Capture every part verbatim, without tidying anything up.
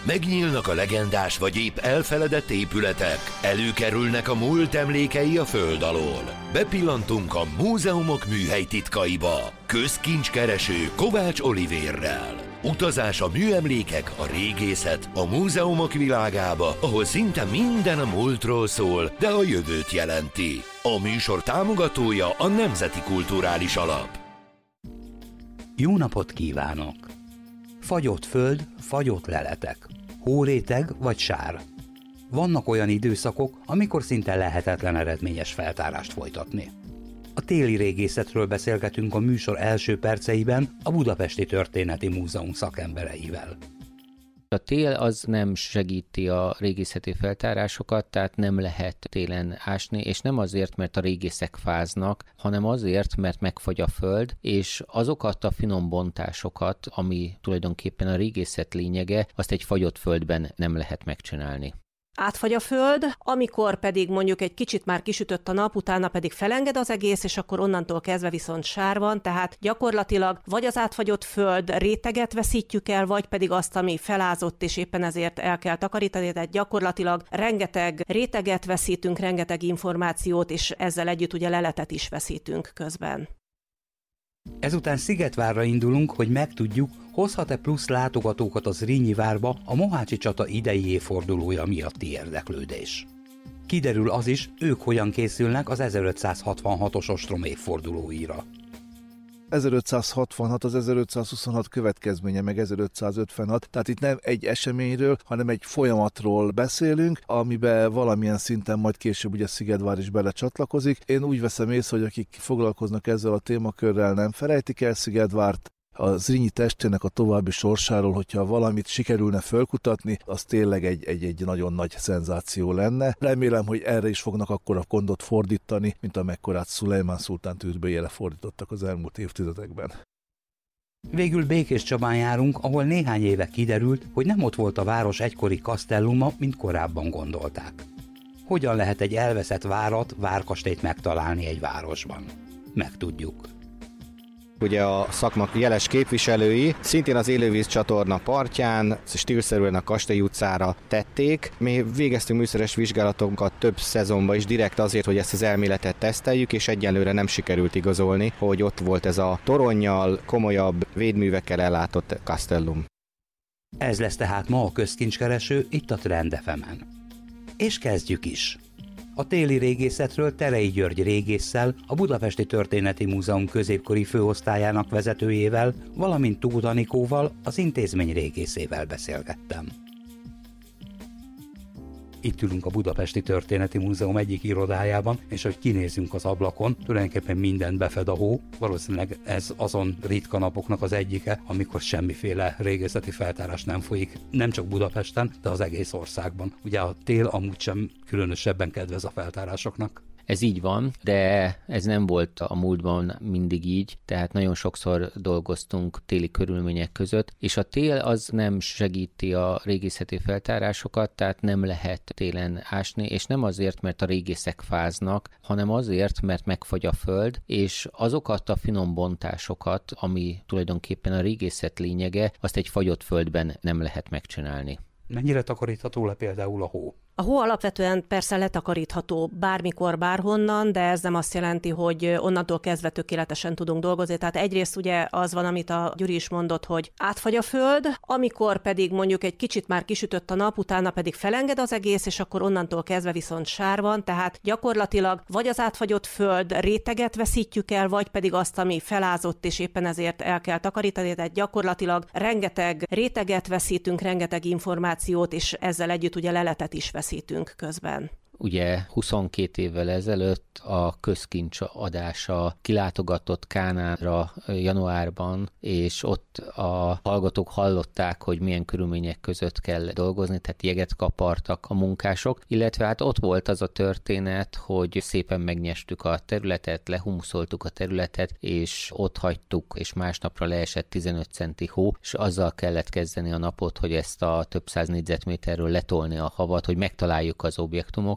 Megnyílnak a legendás vagy épp elfeledett épületek, előkerülnek a múlt emlékei a föld alól. Bepillantunk a múzeumok műhely titkaiba. Közkincskereső Kovács Olivérrel. Utazás a műemlékek, a régészet, a múzeumok világába, ahol szinte minden a múltról szól, de a jövőt jelenti. A műsor támogatója a Nemzeti Kulturális Alap. Jó napot kívánok! Fagyott föld, fagyott leletek. Hóréteg vagy sár. Vannak olyan időszakok, amikor szinte lehetetlen eredményes feltárást folytatni. A téli régészetről beszélgetünk a műsor első perceiben a Budapesti Történeti Múzeum szakembereivel. A tél az nem segíti a régészeti feltárásokat, tehát nem lehet télen ásni, és nem azért, mert a régészek fáznak, hanem azért, mert megfagy a föld, és azokat a finom bontásokat, ami tulajdonképpen a régészet lényege, azt egy fagyott földben nem lehet megcsinálni. Átfagy a föld, amikor pedig mondjuk egy kicsit már kisütött a nap, utána pedig felenged az egész, és akkor onnantól kezdve viszont sár van, tehát gyakorlatilag vagy az átfagyott föld réteget veszítjük el, vagy pedig azt, ami felázott, és éppen ezért el kell takarítani, tehát gyakorlatilag rengeteg réteget veszítünk, rengeteg információt, és ezzel együtt ugye leletet is veszítünk közben. Ezután Szigetvárra indulunk, hogy megtudjuk, hozhat-e plusz látogatókat az Zrínyi várba a mohácsi csata idei évfordulója miatti érdeklődés. Kiderül az is, ők hogyan készülnek az ezerötszázhatvanhatos ostrom évfordulóira. ezerötszázhatvanhat az ezerötszázhuszonhat következménye, meg ezerötszázötvenhat, tehát itt nem egy eseményről, hanem egy folyamatról beszélünk, amiben valamilyen szinten majd később ugye Szigetvár is belecsatlakozik. Én úgy veszem észre, hogy akik foglalkoznak ezzel a témakörrel, nem felejtik el Szigetvárt. A Zrínyi testének a további sorsáról, hogyha valamit sikerülne fölkutatni, az tényleg egy, egy, egy nagyon nagy szenzáció lenne. Remélem, hogy erre is fognak akkora gondot fordítani, mint amekkorát Szulejmán szultán tűzbélyére fordítottak az elmúlt évtizedekben. Végül Békéscsabán járunk, ahol néhány éve kiderült, hogy nem ott volt a város egykori kasztelluma, mint korábban gondolták. Hogyan lehet egy elveszett várat, várkastélyt megtalálni egy városban? Megtudjuk. Ugye a szakma jeles képviselői szintén az élővíz csatorna partján, stílszerűen a Kastély utcára tették. Mi végeztünk műszeres vizsgálatokat több szezonban is direkt azért, hogy ezt az elméletet teszteljük, és egyelőre nem sikerült igazolni, hogy ott volt ez a toronnyal, komolyabb védművekkel ellátott castellum. Ez lesz tehát ma a közkincskereső itt a Trend ef emen. És kezdjük is! A téli régészetről Terei György régésszel, a Budapesti Történeti Múzeum középkori főosztályának vezetőjével, valamint Tóth Anikóval, az intézmény régészével beszélgettem. Itt ülünk a Budapesti Történeti Múzeum egyik irodájában, és hogy kinézünk az ablakon, tulajdonképpen mindent befed a hó. Valószínűleg ez azon ritka napoknak az egyike, amikor semmiféle régészeti feltárás nem folyik, nem csak Budapesten, de az egész országban. Ugye a tél amúgy sem különösebben kedvez a feltárásoknak. Ez így van, de ez nem volt a múltban mindig így, tehát nagyon sokszor dolgoztunk téli körülmények között, és a tél az nem segíti a régészeti feltárásokat, tehát nem lehet télen ásni, és nem azért, mert a régészek fáznak, hanem azért, mert megfagy a föld, és azokat a finom bontásokat, ami tulajdonképpen a régészet lényege, azt egy fagyott földben nem lehet megcsinálni. Mennyire takarítható le például a hó? A hó alapvetően persze letakarítható bármikor, bárhonnan, de ez nem azt jelenti, hogy onnantól kezdve tökéletesen tudunk dolgozni. Tehát egyrészt ugye az van, amit a Gyuri is mondott, hogy átfagy a föld, amikor pedig mondjuk egy kicsit már kisütött a nap, utána pedig felenged az egész, és akkor onnantól kezdve viszont sár van, tehát gyakorlatilag vagy az átfagyott föld réteget veszítjük el, vagy pedig azt, ami felázott, és éppen ezért el kell takarítani, tehát gyakorlatilag rengeteg réteget veszítünk, rengeteg információt, és ezzel együtt ugye leletet is veszítünk. Veszítünk közben. Ugye huszonkét évvel ezelőtt a közkincs adása kilátogatott Kánánra januárban, és ott a hallgatók hallották, hogy milyen körülmények között kell dolgozni, tehát jeget kapartak a munkások, illetve hát ott volt az a történet, hogy szépen megnyestük a területet, lehumuszoltuk a területet, és ott hagytuk, és másnapra leesett tizenöt centi hó, és azzal kellett kezdeni a napot, hogy ezt a több száz négyzetméterről letolni a havat, hogy megtaláljuk az objektumokat,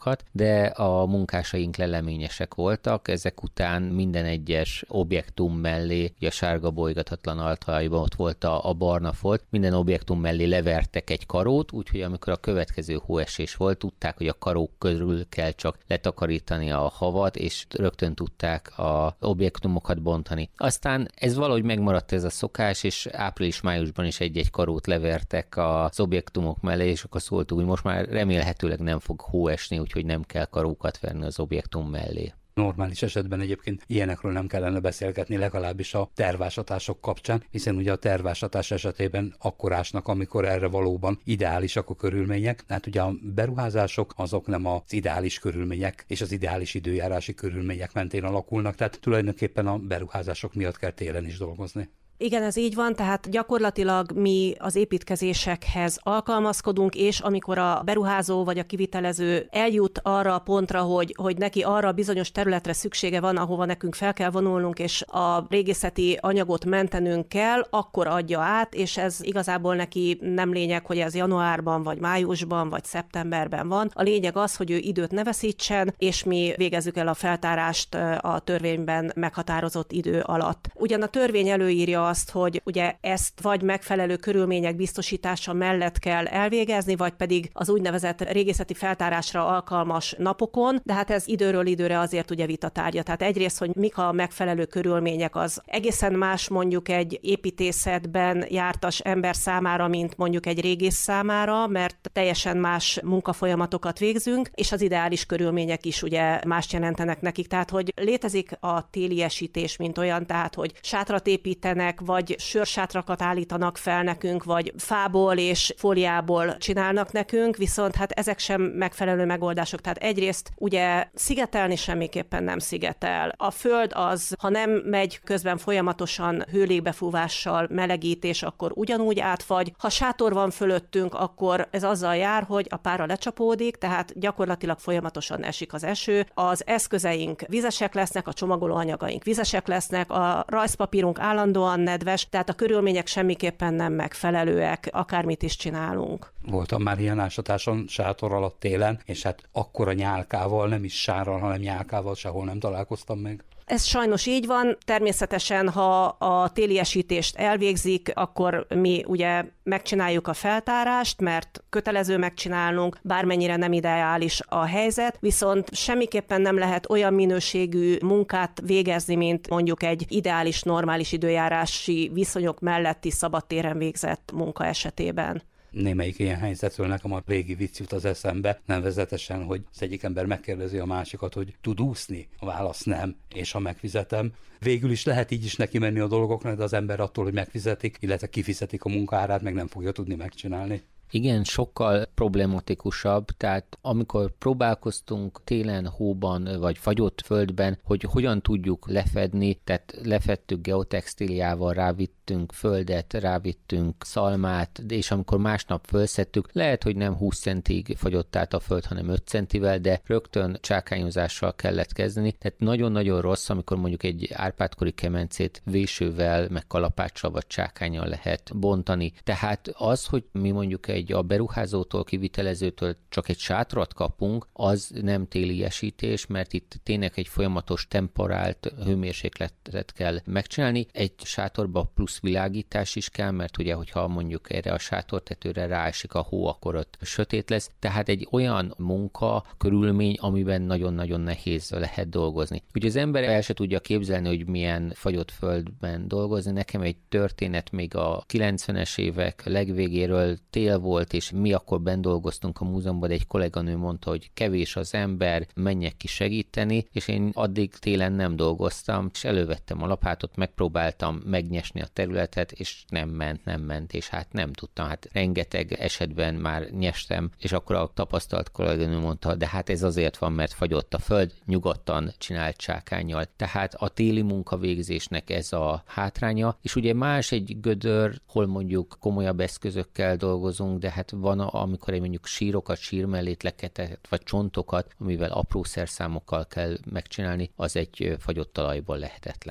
karókat, de a munkásaink leleményesek voltak, ezek után minden egyes objektum mellé, ugye a sárga bolygatatlan altajban ott volt a, a barna folt, minden objektum mellé levertek egy karót, úgyhogy amikor a következő hóesés volt, tudták, hogy a karók körül kell csak letakarítani a havat, és rögtön tudták az objektumokat bontani. Aztán ez valahogy megmaradt ez a szokás, és április-májusban is egy-egy karót levertek az objektumok mellé, és akkor szóltuk, hogy most már remélhetőleg nem fog hó esni, úgyhogy nem kell karókat verni az objektum mellé. Normális esetben egyébként ilyenekről nem kellene beszélgetni, legalábbis a tervásatások kapcsán, hiszen ugye a tervásatás esetében akkor ásnak, amikor erre valóban ideálisak a körülmények. Tehát ugye a beruházások azok nem az ideális körülmények és az ideális időjárási körülmények mentén alakulnak, tehát tulajdonképpen a beruházások miatt kell télen is dolgozni. Igen, ez így van, tehát gyakorlatilag mi az építkezésekhez alkalmazkodunk, és amikor a beruházó vagy a kivitelező eljut arra a pontra, hogy, hogy neki arra a bizonyos területre szüksége van, ahova nekünk fel kell vonulnunk, és a régészeti anyagot mentenünk kell, akkor adja át, és ez igazából neki nem lényeg, hogy ez januárban, vagy májusban, vagy szeptemberben van. A lényeg az, hogy ő időt ne veszítsen, és mi végezzük el a feltárást a törvényben meghatározott idő alatt. Ugyan a törvény előírja azt, hogy ugye ezt vagy megfelelő körülmények biztosítása mellett kell elvégezni, vagy pedig az úgynevezett régészeti feltárásra alkalmas napokon, de hát ez időről időre azért ugye vitatárgya. Tehát egyrészt, hogy mik a megfelelő körülmények, az egészen más mondjuk egy építészetben jártas ember számára, mint mondjuk egy régész számára, mert teljesen más munkafolyamatokat végzünk, és az ideális körülmények is ugye mást jelentenek nekik. Tehát, hogy létezik a téliesítés, mint olyan, tehát, hogy sátrat építenek, vagy sörsátrakat állítanak fel nekünk, vagy fából és fóliából csinálnak nekünk, viszont hát ezek sem megfelelő megoldások. Tehát egyrészt ugye szigetelni semmiképpen nem szigetel. A föld az, ha nem megy közben folyamatosan hőlégbefúvással melegítés, akkor ugyanúgy átfagy. Ha sátor van fölöttünk, akkor ez azzal jár, hogy a pára lecsapódik, tehát gyakorlatilag folyamatosan esik az eső. Az eszközeink vizesek lesznek, a csomagolóanyagaink vizesek lesznek, a rajzpapírunk állandóan nedves, tehát a körülmények semmiképpen nem megfelelőek, akármit is csinálunk. Voltam már ilyen ásatáson sátor alatt télen, és hát akkora nyálkával, nem is sárral, hanem nyálkával sehol nem találkoztam meg. Ez sajnos így van. Természetesen, ha a téliesítést elvégzik, akkor mi ugye megcsináljuk a feltárást, mert kötelező megcsinálnunk, bármennyire nem ideális a helyzet, viszont semmiképpen nem lehet olyan minőségű munkát végezni, mint mondjuk egy ideális, normális időjárási viszonyok melletti szabadtéren végzett munka esetében. Némelyik ilyen helyzetről nekem a régi vicc jut az eszembe, nevezetesen, hogy az egyik ember megkérdezi a másikat, hogy tud úszni? A válasz nem, és ha megfizetem. Végül is lehet így is neki menni a dolgoknak, de az ember attól, hogy megfizetik, illetve kifizetik a munkárát, meg nem fogja tudni megcsinálni. Igen, sokkal problematikusabb, tehát amikor próbálkoztunk télen, hóban vagy fagyott földben, hogy hogyan tudjuk lefedni, tehát lefedtük geotextíliával, rávittünk földet, rávittünk szalmát, és amikor másnap fölszedtük, lehet, hogy nem húsz centig fagyott át a föld, hanem öt centivel, de rögtön csákányozással kellett kezdeni, tehát nagyon-nagyon rossz, amikor mondjuk egy árpádkori kemencét vésővel, meg kalapáccsal vagy csákánnyal lehet bontani. Tehát az, hogy mi mondjuk egy a beruházótól, kivitelezőtől csak egy sátrat kapunk, az nem téliesítés, mert itt tényleg egy folyamatos temperált hőmérsékletet kell megcsinálni. Egy sátorba plusz világítás is kell, mert ugye, hogyha mondjuk erre a sátortetőre ráesik a hó, akkor ott sötét lesz. Tehát egy olyan munka, körülmény, amiben nagyon-nagyon nehéz lehet dolgozni. Ugye az ember el se tudja képzelni, hogy milyen fagyott földben dolgozni. Nekem egy történet még a kilencvenes évek legvégéről, tél volt, és mi akkor benn dolgoztunk a múzeumban, de egy kolléganő mondta, hogy kevés az ember, menjek ki segíteni, és én addig télen nem dolgoztam, és elővettem a lapátot, megpróbáltam megnyesni a területet, és nem ment, nem ment, és hát nem tudtam, hát rengeteg esetben már nyestem, és akkor a tapasztalt kolléganő mondta, de hát ez azért van, mert fagyott a föld, nyugodtan csinált csákánnyal. Tehát a téli munkavégzésnek ez a hátránya, és ugye más egy gödör, hol mondjuk komolyabb eszközökkel dolgozunk, de hát van, amikor mondjuk sírokat, sírmellétleket, vagy csontokat, amivel apró szerszámokkal kell megcsinálni, az egy fagyott talajból lehetetlen.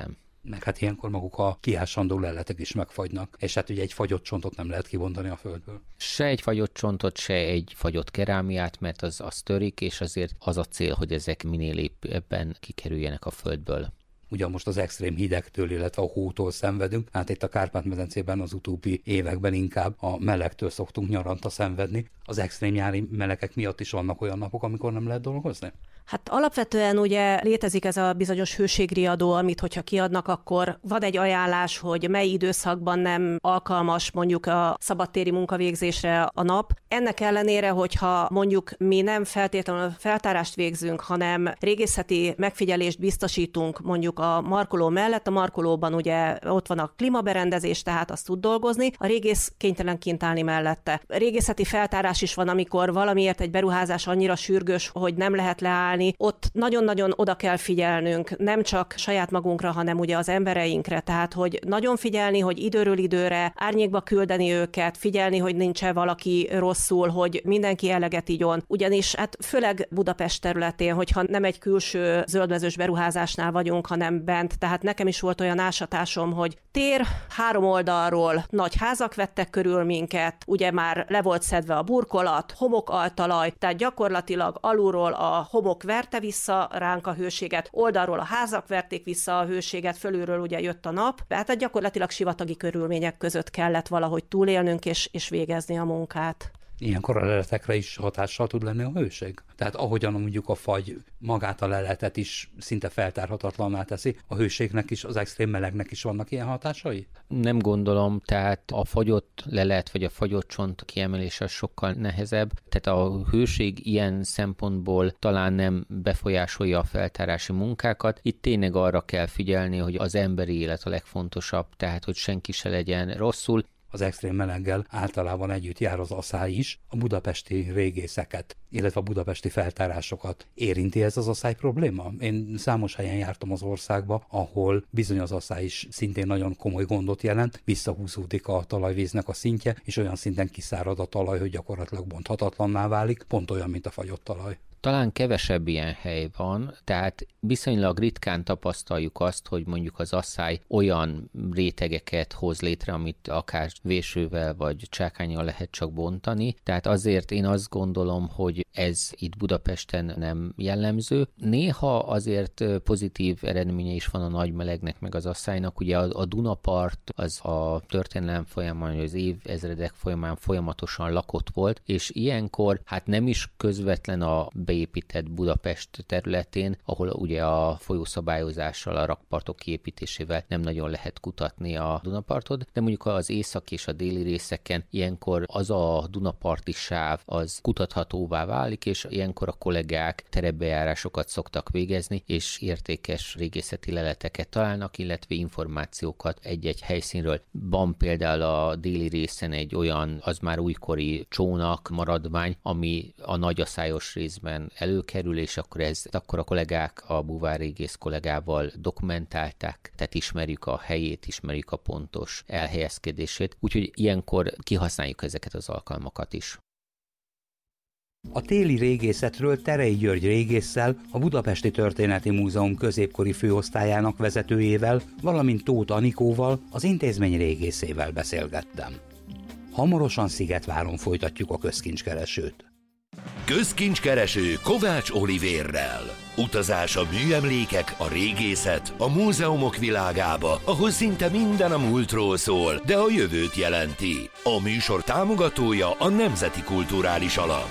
Meg hát ilyenkor maguk a kiásandó leletek is megfagynak, és hát ugye egy fagyott csontot nem lehet kibontani a földből. Se egy fagyott csontot, se egy fagyott kerámiát, mert az, az törik, és azért az a cél, hogy ezek minél éppen kikerüljenek a földből. Ugyan most az extrém hidegtől, illetve a hótól szenvedünk, hát itt a Kárpát-medencében az utóbbi években inkább a melegtől szoktunk nyaranta szenvedni. Az extrém nyári melegek miatt is vannak olyan napok, amikor nem lehet dolgozni? Hát alapvetően ugye létezik ez a bizonyos hőségriadó, amit hogyha kiadnak, akkor van egy ajánlás, hogy mely időszakban nem alkalmas mondjuk a szabadtéri munkavégzésre a nap. Ennek ellenére, hogyha mondjuk mi nem feltétlenül feltárást végzünk, hanem régészeti megfigyelést biztosítunk mondjuk a markoló mellett, a markolóban ugye ott van a klímaberendezés, tehát azt tud dolgozni, a régész kénytelen kint állni mellette. Régészeti feltárás is van, amikor valamiért egy beruházás annyira sürgős, hogy nem lehet leállni. Ott nagyon-nagyon oda kell figyelnünk, nem csak saját magunkra, hanem ugye az embereinkre, tehát hogy nagyon figyelni, hogy időről időre árnyékba küldeni őket, figyelni, hogy nincs-e valaki rosszul, hogy mindenki eleget igyon. Ugyanis hát főleg Budapest területén, hogyha nem egy külső zöldmezős beruházásnál vagyunk, hanem bent, tehát nekem is volt olyan ásatásom, hogy tér, három oldalról nagy házak vettek körül minket, ugye már le volt szedve a burkolat, homokaltalaj, tehát gyakorlatilag alulról a homok verte vissza ránk a hőséget, oldalról a házak verték vissza a hőséget, fölülről ugye jött a nap, tehát gyakorlatilag sivatagi körülmények között kellett valahogy túlélnünk és, és végezni a munkát. Ilyenkor a leletekre is hatással tud lenni a hőség? Tehát ahogyan mondjuk a fagy magát a leletet is szinte feltárhatatlanná teszi, a hőségnek is, az extrém melegnek is vannak ilyen hatásai? Nem gondolom, tehát a fagyott lelet vagy a fagyott csont kiemelése sokkal nehezebb, tehát a hőség ilyen szempontból talán nem befolyásolja a feltárási munkákat. Itt tényleg arra kell figyelni, hogy az emberi élet a legfontosabb, tehát hogy senki se legyen rosszul. Az extrém meleggel általában együtt jár az aszály is, a budapesti régészeket, illetve a budapesti feltárásokat. Érinti ez az aszály probléma? Én számos helyen jártam az országba, ahol bizony az aszály is szintén nagyon komoly gondot jelent, visszahúzódik a talajvíznek a szintje, és olyan szinten kiszárad a talaj, hogy gyakorlatilag bonthatatlanná válik, pont olyan, mint a fagyott talaj. Talán kevesebb ilyen hely van, tehát viszonylag ritkán tapasztaljuk azt, hogy mondjuk az asszály olyan rétegeket hoz létre, amit akár vésővel vagy csákánnyal lehet csak bontani. Tehát azért én azt gondolom, hogy ez itt Budapesten nem jellemző. Néha azért pozitív eredménye is van a nagy melegnek meg az asszálynak. Ugye a, a Dunapart az a történelem folyamán, az évezredek folyamán folyamatosan lakott volt, és ilyenkor hát nem is közvetlen a beépített Budapest területén, ahol ugye a folyószabályozással, a rakpartok kiépítésével nem nagyon lehet kutatni a Dunapartot, de mondjuk az észak és a déli részeken ilyenkor az a dunaparti sáv az kutathatóvá válik, és ilyenkor a kollégák terepbejárásokat szoktak végezni, és értékes régészeti leleteket találnak, illetve információkat egy-egy helyszínről. Van például a déli részen egy olyan, az már újkori csónak maradvány, ami a nagyaszályos részben előkerül, és akkor ez, akkor a kollégák a búvárrégész kollégával dokumentálták, tehát ismerjük a helyét, ismerjük a pontos elhelyezkedését, úgyhogy ilyenkor kihasználjuk ezeket az alkalmakat is. A téli régészetről Terei György régésszel, a Budapesti Történeti Múzeum középkori főosztályának vezetőjével, valamint Tóth Anikóval, az intézmény régészével beszélgettem. Hamarosan Szigetváron folytatjuk a közkincskeresőt. Közkincskereső Kovács Olivérrel. Utazás a műemlékek, a régészet, a múzeumok világába, ahol szinte minden a múltról szól, de a jövőt jelenti. A műsor támogatója a Nemzeti Kulturális Alap.